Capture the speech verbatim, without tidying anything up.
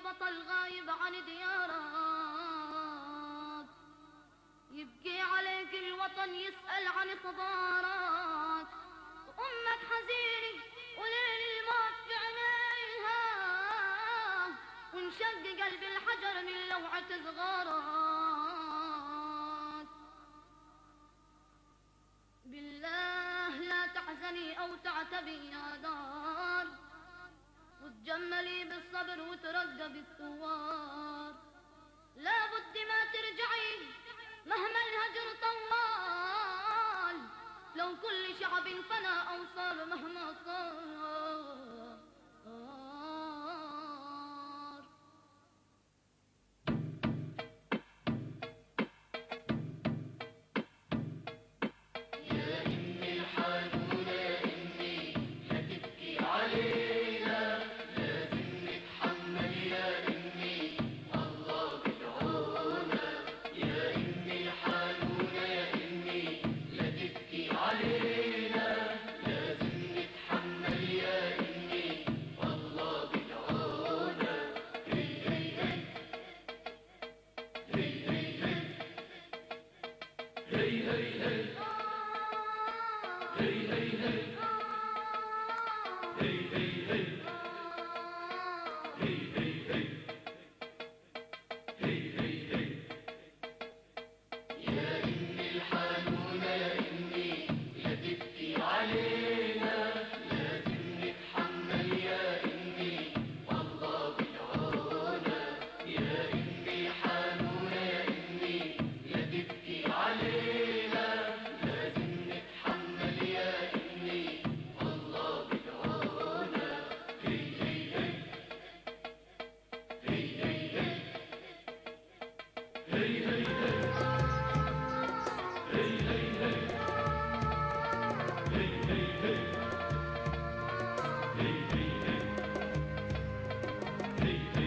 بطل غايب عن ديارك، يبكي عليك الوطن يسأل عن اخبارك، وامك حزينة وليل الموت في عينيها، وانشق قلب الحجر من لوعة صغارك. بالله لا تحزني او تعتبي يا دار، وتجملي بالصبر وترقبي الثوار. لا بد ما ترجعي مهما الهجر طوال، لو كل شعب فنى او صار مهما صار. Hey, hey.